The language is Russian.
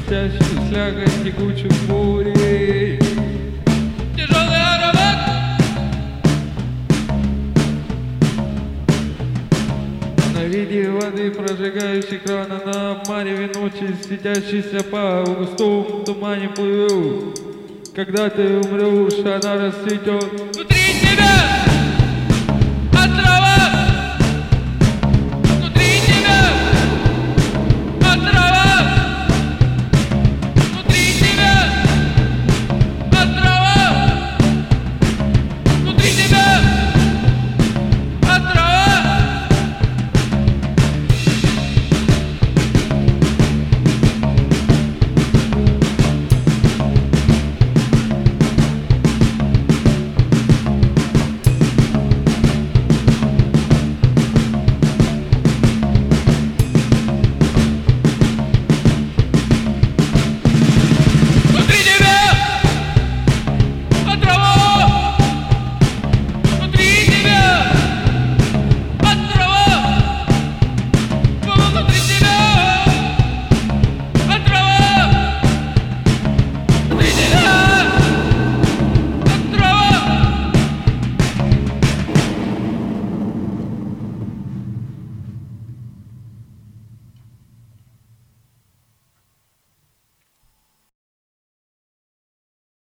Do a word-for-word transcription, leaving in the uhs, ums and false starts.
светящий слякоть текучих бурей. Тяжелый аромат на виде воды, прожигающей крана, на мареве ночи, светящейся по густому тумане плыву. Когда ты умрешь, она расцветет.